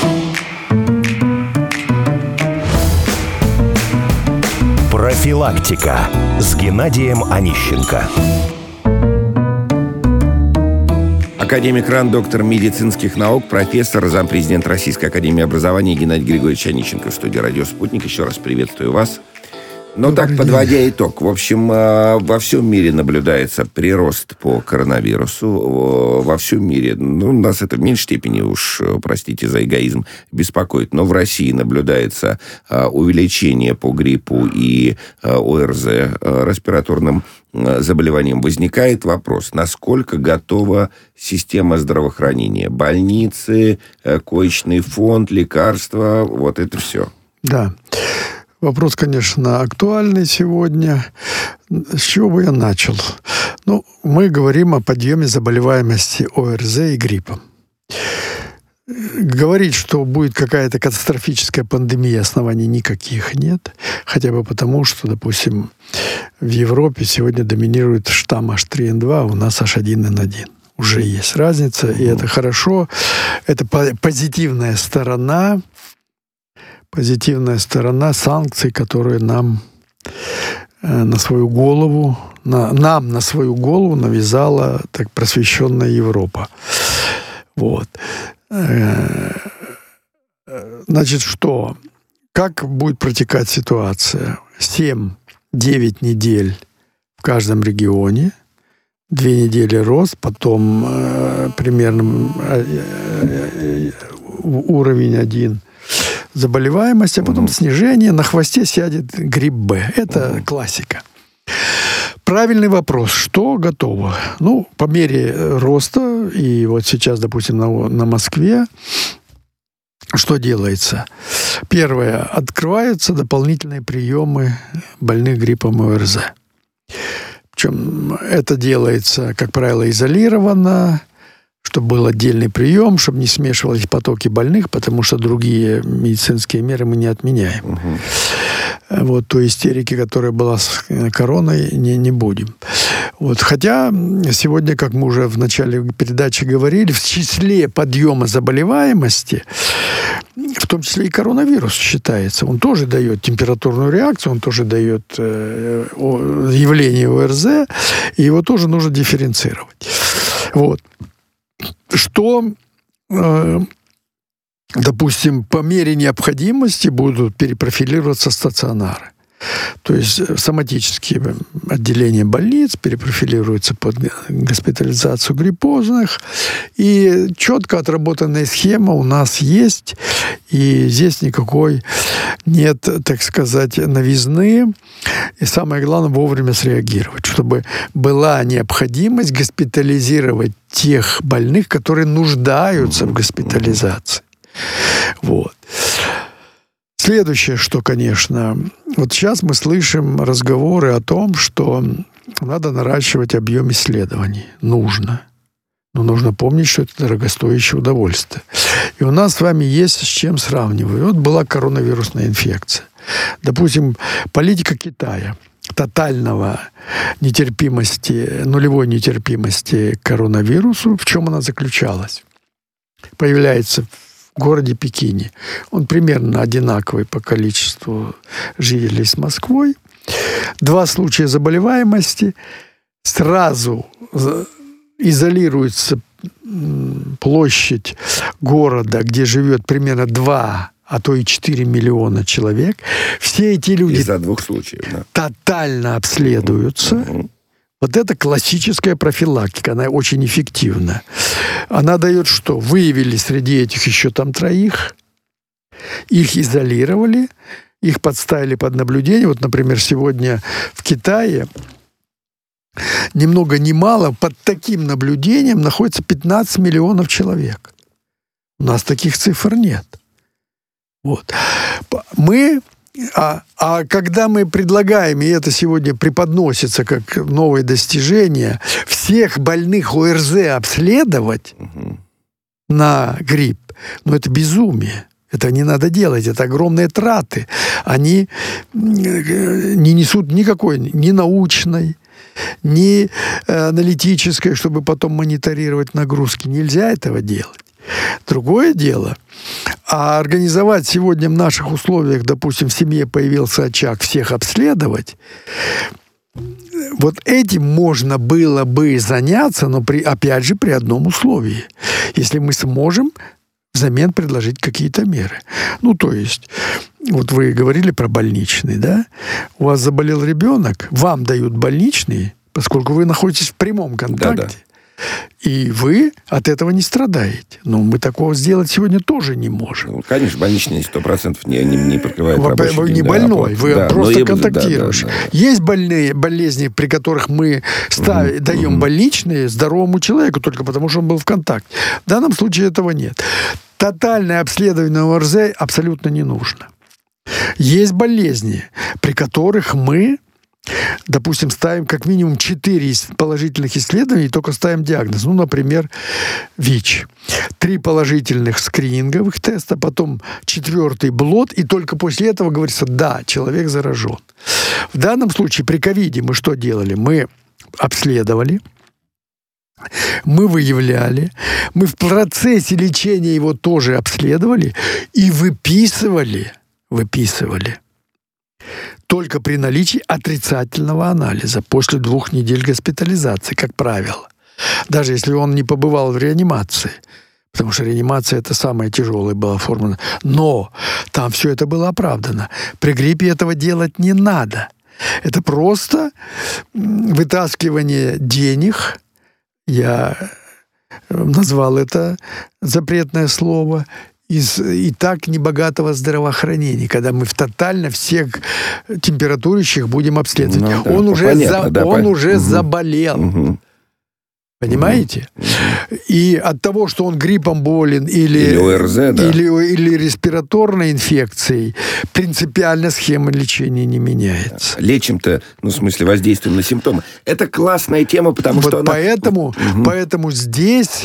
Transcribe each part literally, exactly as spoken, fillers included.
Профилактика с Геннадием Онищенко. Академик РАН, доктор медицинских наук, профессор, зампрезидент Российской академии образования Геннадий Григорьевич Онищенко в студии «Радио Спутник». Еще раз приветствую вас. Ну так, подводя итог, в общем, во всем мире наблюдается прирост по коронавирусу. Во всем мире, ну, нас это в меньшей степени уж, простите за эгоизм, беспокоит. Но в России наблюдается увеличение по гриппу и ОРЗ, респираторным заболеваниям. Возникает вопрос, насколько готова система здравоохранения? Больницы, коечный фонд, лекарства, вот это все. Да. Вопрос, конечно, актуальный сегодня. С чего бы я начал? Ну, мы говорим о подъеме заболеваемости ОРЗ и гриппом. Говорить, что будет какая-то катастрофическая пандемия, оснований никаких нет. Хотя бы потому, что, допустим, в Европе сегодня доминирует штамм эйч три эн два, а у нас эйч один эн один. Уже есть разница, и это хорошо. Это позитивная сторона Позитивная сторона санкций, которые нам э, на свою голову, на, нам на свою голову навязала так просвещенная Европа. Вот. Э, значит, что? Как будет протекать ситуация? семь-девять недель в каждом регионе, две недели рост, потом э, примерно э, э, уровень один заболеваемость, а потом снижение, на хвосте сядет грипп Б. Это классика. Правильный вопрос. Что готово? Ну, по мере роста, и вот сейчас, допустим, на, на Москве, что делается? Первое. Открываются дополнительные приемы больных гриппом и ОРЗ. Причем это делается, как правило, изолированно, чтобы был отдельный прием, чтобы не смешивались потоки больных, потому что другие медицинские меры мы не отменяем. Угу. Вот той истерики, которая была с короной, не, не будем. Вот. Хотя сегодня, как мы уже в начале передачи говорили, в числе подъема заболеваемости, в том числе и коронавирус считается. Он тоже дает температурную реакцию, он тоже дает э, явление ОРЗ, и его тоже нужно дифференцировать. Вот. Что, э, допустим, по мере необходимости будут перепрофилироваться стационары. То есть соматические отделения больниц перепрофилируются под госпитализацию гриппозных. И четко отработанная схема у нас есть. И здесь никакой нет, так сказать, новизны. И самое главное, вовремя среагировать, чтобы была необходимость госпитализировать тех больных, которые нуждаются в госпитализации. Вот. Следующее, что, конечно, вот сейчас мы слышим разговоры о том, что надо наращивать объем исследований. Нужно. Но нужно помнить, что это дорогостоящее удовольствие. И у нас с вами есть с чем сравнивать. Вот была коронавирусная инфекция. Допустим, политика Китая тотального нетерпимости, нулевой нетерпимости к коронавирусу, в чем она заключалась? Появляется в городе Пекине. Он примерно одинаковый по количеству жителей с Москвой. Два случая заболеваемости. Сразу изолируется площадь города, где живет примерно два, а то и четыре миллиона человек. Все эти люди из-за двух случаев, да, тотально обследуются. Mm-hmm. Вот это классическая профилактика, она очень эффективна. Она дает что? Выявили среди этих еще там троих, их изолировали, их подставили под наблюдение. Вот, например, сегодня в Китае ни много ни мало под таким наблюдением находится пятнадцать миллионов человек. У нас таких цифр нет. Вот. Мы... А, а когда мы предлагаем, и это сегодня преподносится как новое достижение, всех больных ОРЗ обследовать угу. на грипп, ну это безумие. Это не надо делать, это огромные траты. Они не несут никакой ни научной, ни аналитической, чтобы потом мониторировать нагрузки. Нельзя этого делать. Другое дело, А организовать сегодня в наших условиях, допустим, в семье появился очаг, всех обследовать, вот этим можно было бы заняться, но при, опять же при одном условии. Если мы сможем взамен предложить какие-то меры. Ну, то есть, вот вы говорили про больничный, да? У вас заболел ребенок, вам дают больничный, поскольку вы находитесь в прямом контакте. Да-да. И вы от этого не страдаете. Но мы такого сделать сегодня тоже не можем. Ну, конечно, больничный сто процентов не, не, не покрывает рабочий Вы день, не да, больной, вы да, просто и, контактируешь. Да, да, да. Есть больные болезни, при которых мы ставим, угу, даем угу. больничные здоровому человеку только потому, что он был в контакте. В данном случае этого нет. Тотальное обследование ОРЗ абсолютно не нужно. Есть болезни, при которых мы, допустим, ставим как минимум четыре положительных исследований и только ставим диагноз. Ну, например, ВИЧ. Три положительных скрининговых теста, потом четвертый блот, и только после этого говорится, да, человек заражен. В данном случае при ковиде мы что делали? Мы обследовали, мы выявляли, мы в процессе лечения его тоже обследовали и выписывали, выписывали. Только при наличии отрицательного анализа после двух недель госпитализации, как правило. Даже если он не побывал в реанимации. Потому что реанимация – это самая тяжелая была форма. Но там все это было оправдано. При гриппе этого делать не надо. Это просто вытаскивание денег. Я назвал это запретное слово. Из и так небогатого здравоохранения, когда мы в тотально всех температурящих будем обследовать. Ну, да, он уже, понятно, за, да, он по... уже угу. заболел. Угу. Понимаете? Угу. И от того, что он гриппом болен или, или ОРЗ, да. или, или респираторной инфекцией, принципиально схема лечения не меняется. Лечим-то, ну, в смысле, воздействуем на симптомы. Это классная тема, потому вот что она... Поэтому, угу. поэтому здесь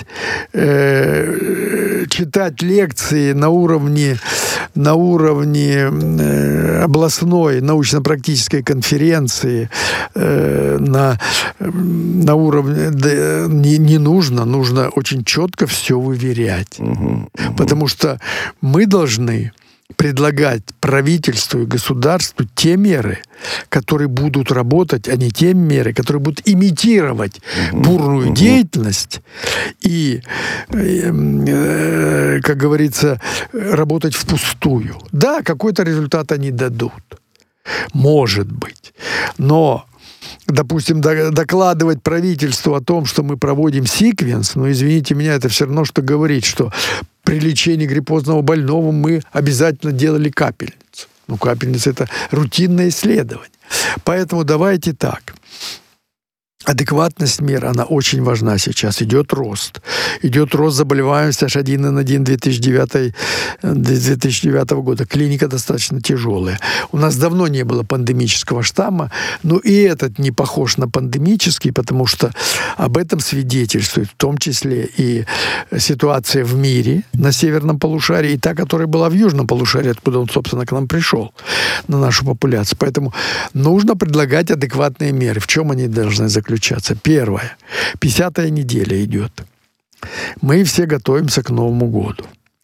э, читать лекции на уровне, на уровне э, областной научно-практической конференции, э, на, на уровне... Э, Не, не нужно, нужно очень четко все выверять. Угу, угу. Потому что мы должны предлагать правительству и государству те меры, которые будут работать, а не те меры, которые будут имитировать угу, бурную угу. деятельность и, э, как говорится, работать впустую. Да, какой-то результат они дадут. Может быть. Но допустим, докладывать правительству о том, что мы проводим секвенс, но, извините меня, это все равно, что говорить, что при лечении гриппозного больного мы обязательно делали капельницу. Ну, капельница – это рутинное исследование. Поэтому давайте так. Адекватность мер, она очень важна сейчас. Идет рост. Идет рост заболеваемости эйч один эн один две тысячи девятого года. Клиника достаточно тяжелая. У нас давно не было пандемического штамма, но и этот не похож на пандемический, потому что об этом свидетельствует в том числе и ситуация в мире на северном полушарии, и та, которая была в южном полушарии, откуда он, собственно, к нам пришел, на нашу популяцию. Поэтому нужно предлагать адекватные меры. В чем они должны заключаться? Первое. пятидесятая неделя идет. Мы все готовимся к Новому году.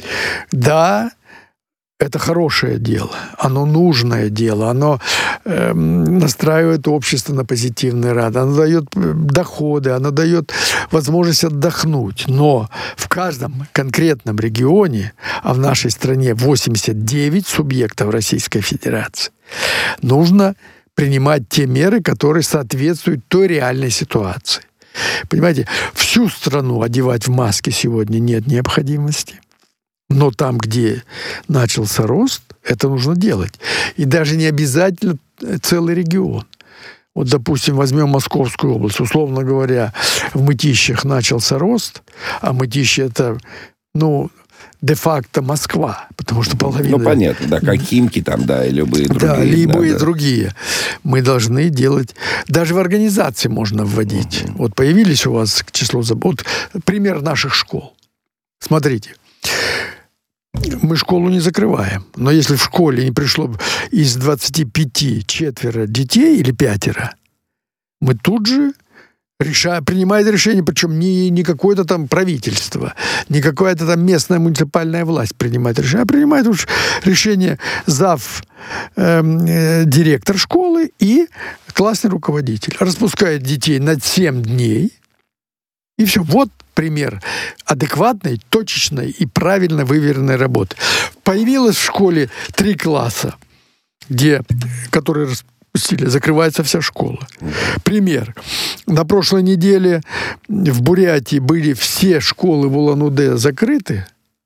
Да, это хорошее дело, оно нужное дело, оно э, настраивает общество на позитивный рад, оно дает доходы, оно дает возможность отдохнуть. Но в каждом конкретном регионе, а в нашей стране восемьдесят девять субъектов Российской Федерации, нужно принимать те меры, которые соответствуют той реальной ситуации. Понимаете, всю страну одевать в маски сегодня нет необходимости. Но там, где начался рост, это нужно делать. И даже не обязательно целый регион. Вот, допустим, возьмем Московскую область. Условно говоря, в Мытищах начался рост, а Мытищи — это, ну, де-факто Москва, потому что половина... Ну, понятно, да, как Химки там, да, и любые другие. Да, любые да, другие. Мы должны делать... Даже в организации можно вводить. Uh-huh. Вот появились у вас число... Вот пример наших школ. Смотрите. Мы школу не закрываем. Но если в школе не пришло из двадцати пяти четверо детей или пятеро, мы тут же Решает, принимает решение, причем не, не какое-то там правительство, не какая-то там местная муниципальная власть принимает решение, а принимает уж решение зав, э, э, директор школы и классный руководитель. Распускает детей на семь дней, и все. Вот пример адекватной, точечной и правильно выверенной работы. Появилось в школе три класса, где, которые распустили, закрывается вся школа. Пример. На прошлой неделе в Бурятии были все школы в Улан-Удэ закрыты,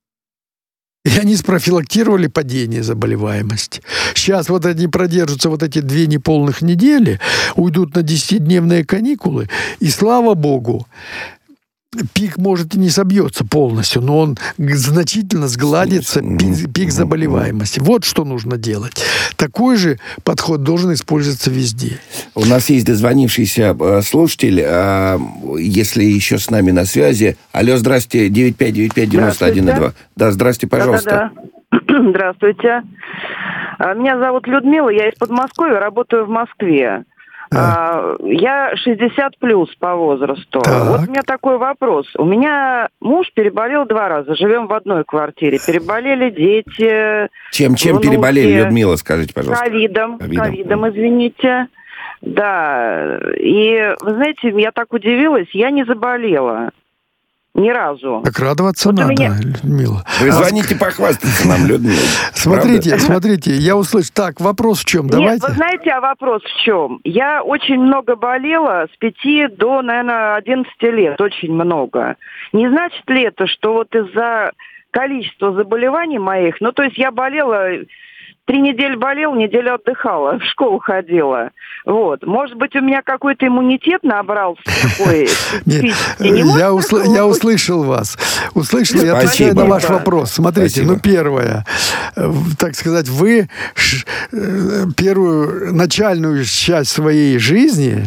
и они спрофилактировали падение заболеваемости. Сейчас вот они продержатся вот эти две неполных недели, уйдут на десятидневные каникулы, и слава богу, пик, может, и не собьется полностью, но он значительно сгладится, пик, пик заболеваемости. Вот что нужно делать. Такой же подход должен использоваться везде. У нас есть дозвонившийся слушатель, если еще с нами на связи. Алло, здрасте, девять пять девять пять девяносто один два. Да, здрасте, пожалуйста. Да-да-да. Здравствуйте. Меня зовут Людмила, я из Подмосковья, работаю в Москве. А. Я шестьдесят плюс по возрасту. Так. Вот у меня такой вопрос. У меня муж переболел два раза. Живем в одной квартире. Переболели дети. Чем, чем внуки. переболели, Людмила, скажите, пожалуйста? Ковидом. Ковидом. Ковидом, извините. Да. И, вы знаете, я так удивилась. Я не заболела. Ни разу. Так радоваться вот надо, меня... Людмила. Вы звоните похвастаться нам, Людмила. Смотрите, Правда? смотрите, я услышал. Так, вопрос в чем? Давайте. Нет, вы знаете, а вопрос в чем? Я очень много болела с пяти до, наверное, одиннадцати лет. Очень много. Не значит ли это, что вот из-за количества заболеваний моих, ну, то есть я болела... Три недели болела, неделю отдыхала, в школу ходила. Вот. Может быть, у меня какой-то иммунитет набрался такой. Нет, я, усл- я услышал вас. Услышал, я отвечаю на ваш вопрос. Смотрите, Спасибо. ну, первое. Так сказать, вы ш- первую начальную часть своей жизни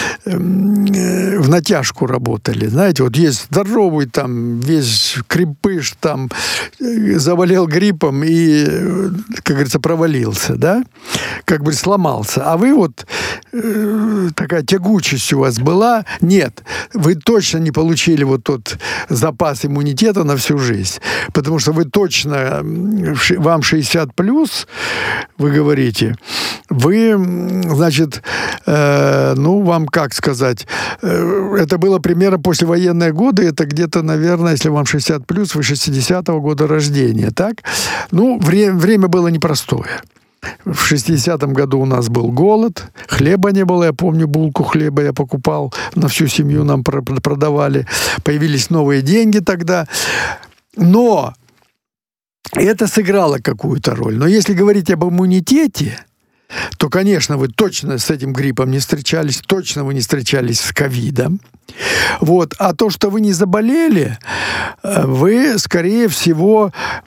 в натяжку работали. Знаете, вот есть здоровый там, весь крепыш там, заболел гриппом и, как говорится, провалился, да, как бы сломался. А вы вот, э, такая тягучесть у вас была. Нет, вы точно не получили вот тот запас иммунитета на всю жизнь. Потому что вы точно, вам шестьдесят плюс, вы говорите, вы, значит, э, ну, вам как сказать, э, это было примерно послевоенные годы, это где-то, наверное, если вам шестьдесят плюс, вы шестидесятого года рождения, так? Ну, вре- время было непростое. В шестидесятом году у нас был голод, хлеба не было, я помню, булку хлеба я покупал, на всю семью нам продавали, появились новые деньги тогда, но это сыграло какую-то роль. Но если говорить об иммунитете, то, конечно, вы точно с этим гриппом не встречались, точно вы не встречались с ковидом. Вот. А то, что вы не заболели, вы, скорее всего,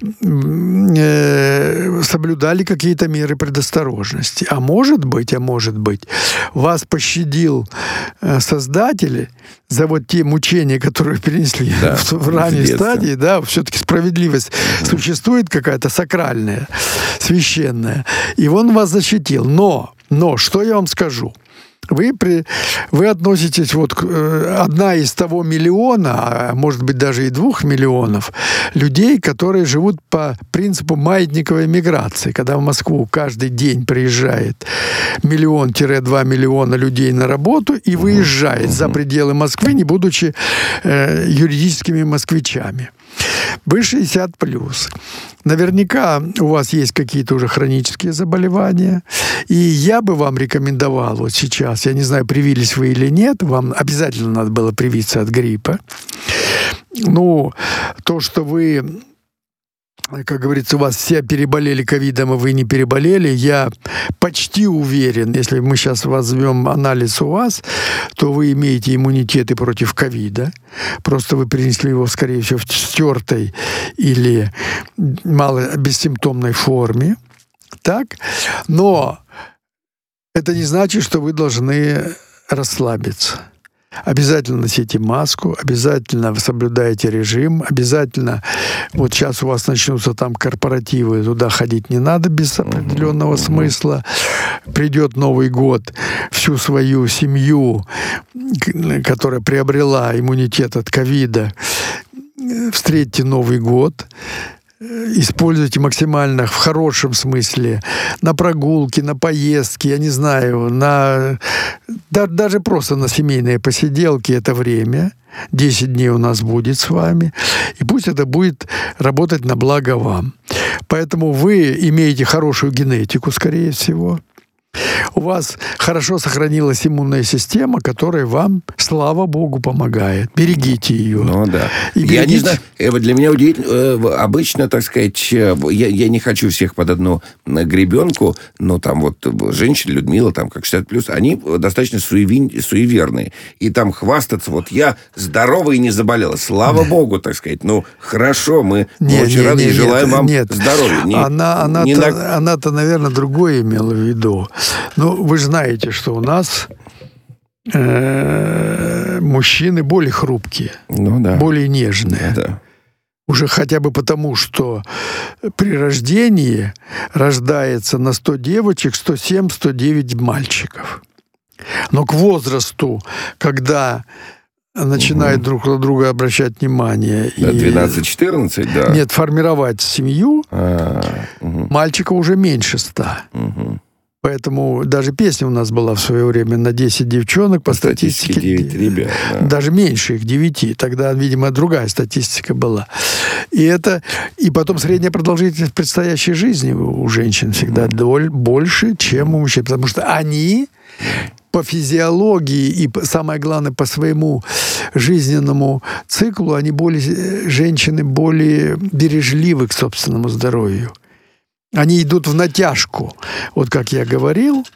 э, соблюдали какие-то меры предосторожности. А может быть, а может быть, вас пощадил э, Создатель за вот те мучения, которые перенесли да, в, в ранней стадии. Да, все-таки справедливость mm-hmm. существует какая-то сакральная, священная. И он вас защитил. Но, но, что я вам скажу? Вы, при, вы относитесь вот к э, одна из того миллиона, а может быть даже и двух миллионов людей, которые живут по принципу маятниковой миграции, когда в Москву каждый день приезжает миллион-два миллиона людей на работу и выезжает за пределы Москвы, не будучи э, юридическими москвичами. Вы шестьдесят плюс. Наверняка у вас есть какие-то уже хронические заболевания. И я бы вам рекомендовал вот сейчас, я не знаю, привились вы или нет, вам обязательно надо было привиться от гриппа. Ну, то, что вы, как говорится, у вас все переболели ковидом, а вы не переболели, я почти уверен, если мы сейчас возьмем анализ у вас, то вы имеете иммунитет и против ковида. Просто вы перенесли его, скорее всего, в стертой или мало бессимптомной форме. Так? Но это не значит, что вы должны расслабиться. Обязательно носите маску, обязательно соблюдайте режим, обязательно, вот сейчас у вас начнутся там корпоративы, туда ходить не надо без определенного uh-huh. смысла. Придет Новый год, всю свою семью, которая приобрела иммунитет от ковида, встретьте Новый год. Используйте максимально в хорошем смысле на прогулки, на поездки, я не знаю, на да, даже просто на семейные посиделки это время. десять дней у нас будет с вами. И пусть это будет работать на благо вам. Поэтому вы имеете хорошую генетику, скорее всего. У вас хорошо сохранилась иммунная система, которая вам, слава богу, помогает. Берегите ее. Ну да. И берегите... Я не знаю, для меня удивительно, обычно, так сказать, я, я не хочу всех под одну гребенку, но там вот женщины, Людмила, там, как шестьдесят плюс, они достаточно суеви... суеверные. И там хвастаться, вот я здорова и не заболела. Слава да. богу, так сказать. Ну, хорошо, мы, не, мы очень не, рады не, и желаем нет, вам нет. здоровья. Не, она, она-то, не на... она-то, наверное, другое имела в виду. Ну, вы же знаете, что у нас э, мужчины более хрупкие, ну, да. более нежные. Да. Уже хотя бы потому, что при рождении рождается на сто девочек сто семь - сто девять мальчиков. Но к возрасту, когда начинают угу. друг на друга обращать внимание. Да, двенадцать-четырнадцать, да. Нет, формировать семью, а, угу. мальчиков уже меньше ста. Угу. Поэтому даже песня у нас была в свое время на десять девчонок, по, по статистике, статистике девять ребят. Да. Даже меньше их, девяти. Тогда, видимо, другая статистика была. И это и потом средняя продолжительность предстоящей жизни у женщин всегда mm. больше, чем у мужчин. Потому что они по физиологии и, самое главное, по своему жизненному циклу, они более, женщины более бережливы к собственному здоровью. Они идут в натяжку, вот как я говорил,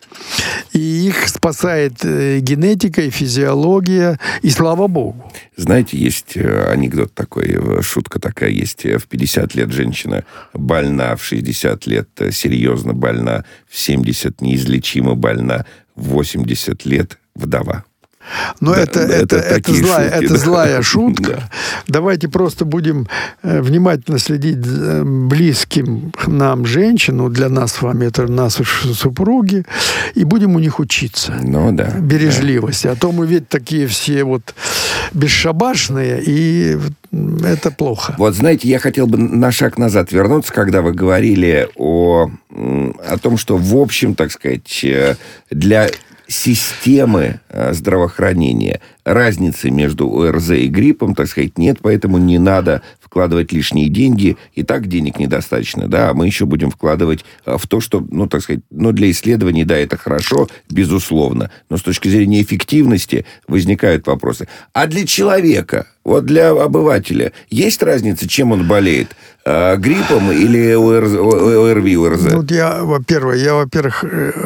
и их спасает генетика и физиология, и слава богу. Знаете, есть анекдот такой, шутка такая есть. В пятьдесят лет женщина больна, в шестьдесят лет серьезно больна, в семьдесят неизлечимо больна, в восемьдесят лет вдова. Но да, это, это, это, это, злая, шутки, это да. злая шутка. Да. Давайте просто будем внимательно следить за близким нам женщину, для нас с вами это наши супруги, и будем у них учиться. Ну, да, бережливости. Да. А то мы ведь такие все вот бесшабашные, и это плохо. Вот знаете, я хотел бы на шаг назад вернуться, когда вы говорили о, о том, что в общем, так сказать, для системы здравоохранения разницы между ОРЗ и гриппом, так сказать, нет, поэтому не надо вкладывать лишние деньги. И так денег недостаточно, да, а мы еще будем вкладывать в то, что, ну, так сказать, ну, для исследований, да, это хорошо, безусловно. Но с точки зрения эффективности возникают вопросы. А для человека, вот для обывателя, есть разница, чем он болеет? Гриппом или ОРВИ, ОРЗ? Ну, я, во-первых, я, во-первых,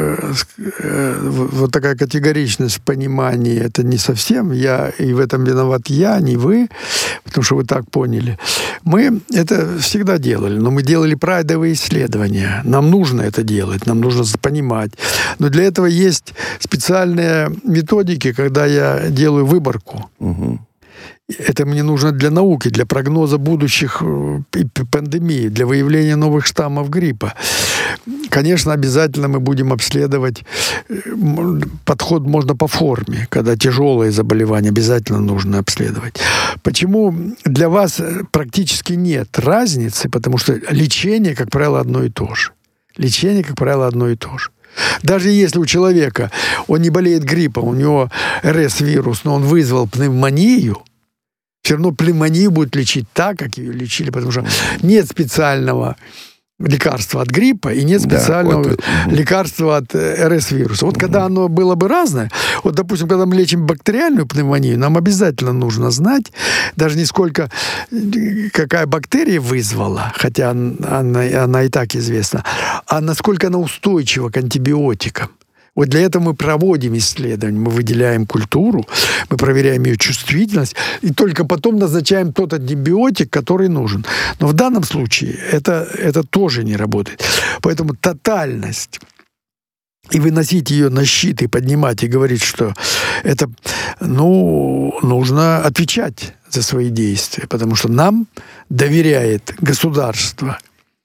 вот такая категоричность в понимании, это не совсем я, и в этом виноват я, не вы, потому что вы так поняли. Мы это всегда делали, но мы делали прайдовые исследования. Нам нужно это делать, нам нужно понимать. Но для этого есть специальные методики, когда я делаю выборку. Угу. Это мне нужно для науки, для прогноза будущих пандемий, для выявления новых штаммов гриппа. Конечно, обязательно мы будем обследовать. Подход можно по форме, когда тяжелые заболевания обязательно нужно обследовать. Почему для вас практически нет разницы? Потому что лечение, как правило, одно и то же. Лечение, как правило, одно и то же. Даже если у человека, он не болеет гриппом, у него эр эс-вирус, но он вызвал пневмонию, все равно пневмонию будут лечить так, как ее лечили, потому что нет специального лекарства от гриппа и нет специального да, вот, лекарства от эр эс-вируса. Вот угу. когда оно было бы разное, вот, допустим, когда мы лечим бактериальную пневмонию, нам обязательно нужно знать даже не сколько, какая бактерия вызвала, хотя она, она и так известна, а насколько она устойчива к антибиотикам. Вот для этого мы проводим исследования, мы выделяем культуру, мы проверяем ее чувствительность, и только потом назначаем тот антибиотик, который нужен. Но в данном случае это, это тоже не работает. Поэтому тотальность и выносить ее на щит, и поднимать, и говорить, что это, ну, нужно отвечать за свои действия, потому что нам доверяет государство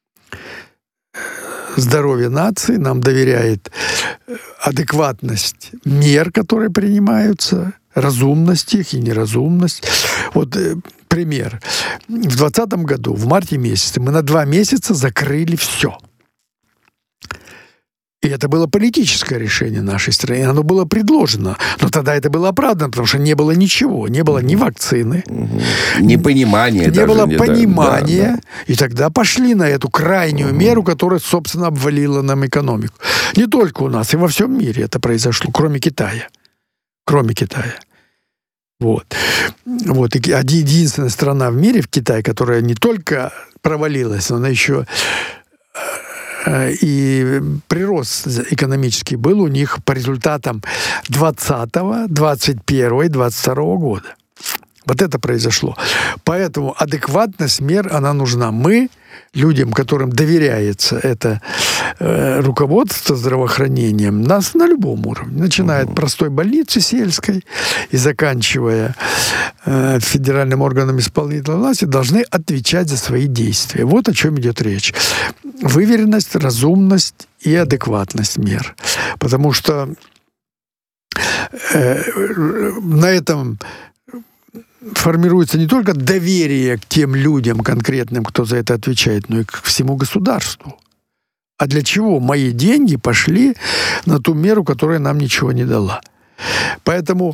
здоровье нации, нам доверяет адекватность мер, которые принимаются, разумность их и неразумность. Вот э, пример. В двадцатом году, в марте месяце, мы на два месяца закрыли все. И это было политическое решение нашей страны. Оно было предложено. Но тогда это было оправдано, потому что не было ничего. Не было ни вакцины. Угу. Непонимания. Не даже было не, понимания. Да, да. И тогда пошли на эту крайнюю угу. меру, которая, собственно, обвалила нам экономику. Не только у нас, и во всем мире это произошло, кроме Китая. Кроме Китая. Вот. Вот. И единственная страна в мире, в Китае, которая не только провалилась, но она еще... И прирост экономический был у них по результатам двадцатого, двадцать первого и двадцать второго года. Вот это произошло. Поэтому адекватность мер, она нужна. Мы, людям, которым доверяется это э, руководство здравоохранением, нас на любом уровне, начиная от простой больницы сельской и заканчивая э, федеральным органом исполнительной власти, должны отвечать за свои действия. Вот о чем идет речь. Выверенность, разумность и адекватность мер. Потому что э, на этом формируется не только доверие к тем людям конкретным, кто за это отвечает, но и к всему государству. А для чего мои деньги пошли на ту меру, которая нам ничего не дала? Поэтому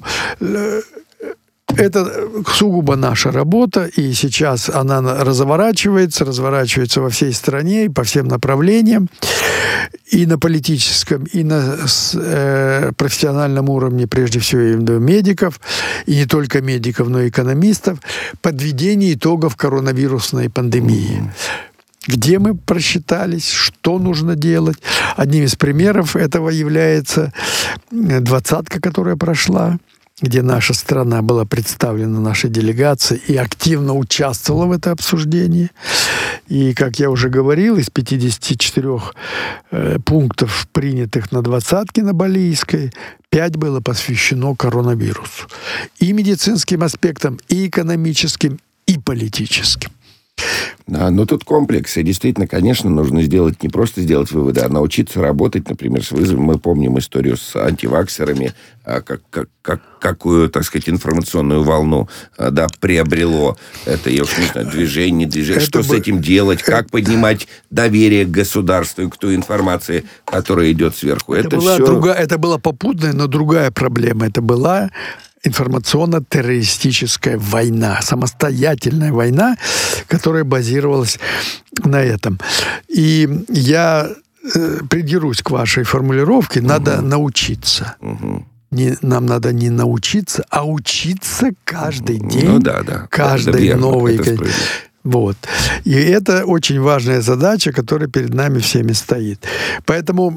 это сугубо наша работа, и сейчас она разворачивается, разворачивается во всей стране и по всем направлениям, и на политическом, и на э, профессиональном уровне, прежде всего, и медиков, и не только медиков, но и экономистов, подведение итогов коронавирусной пандемии. Где мы просчитались, что нужно делать. Одним из примеров этого является двадцатка, которая прошла, где наша страна была представлена нашей делегацией и активно участвовала в этом обсуждении. И, как я уже говорил, из пятидесяти четырёх э, пунктов, принятых на двадцатке на Балийской, пять было посвящено коронавирусу. И медицинским аспектам, и экономическим, и политическим. Да, но тут комплекс. И действительно, конечно, нужно сделать, не просто сделать выводы, а научиться работать, например, с вызовом. Мы помним историю с антиваксерами, как, как, как, какую, так сказать, информационную волну да, приобрело это, я уж не знаю, движение, движение. Это что бы... с этим делать, как поднимать доверие к государству и к той информации, которая идет сверху. Это, это, была, все... другая, это была попутная, но другая проблема. Это была информационно-террористическая война, самостоятельная война, которая базировалась на этом. И я э, придерусь к вашей формулировке, угу. надо научиться. Угу. Не, нам надо не научиться, а учиться каждый день, ну, да, да. каждый новый... Вот. И это очень важная задача, которая перед нами всеми стоит. Поэтому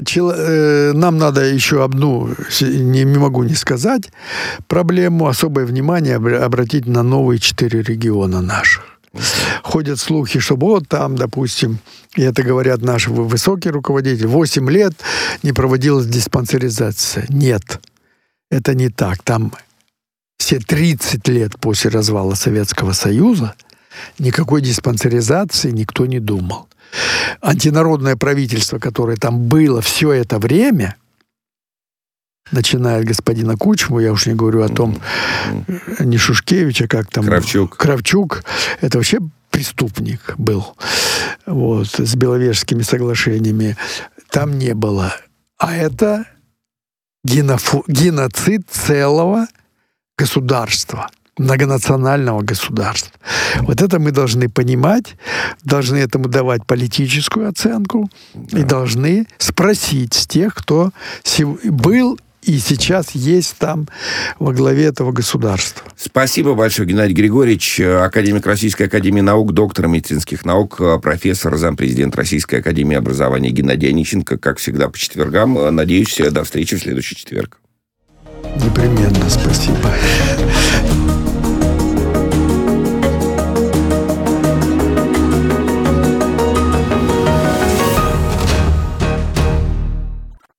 нам надо еще одну, не могу не сказать, проблему, особое внимание обратить на новые четыре региона наших. Ходят слухи, что вот там, допустим, и это говорят наши высокие руководители, восемь лет не проводилась диспансеризация. Нет, это не так. Там все тридцать лет после развала Советского Союза никакой диспансеризации никто не думал. Антинародное правительство, которое там было все это время, начиная от господина Кучму, я уж не говорю о том, не Шушкевич, а как там... Кравчук. Кравчук. Это вообще преступник был. Вот, с Беловежскими соглашениями. Там не было. А это генофо- геноцид целого государства. Многонационального государства. Вот это мы должны понимать, должны этому давать политическую оценку, да. И должны спросить с тех, кто был и сейчас есть там во главе этого государства. Спасибо большое, Геннадий Григорьевич, академик Российской академии наук, доктор медицинских наук, профессор, зампрезидент Российской академии образования Геннадий Онищенко, как всегда, по четвергам. Надеюсь, до встречи в следующий четверг. Непременно, спасибо.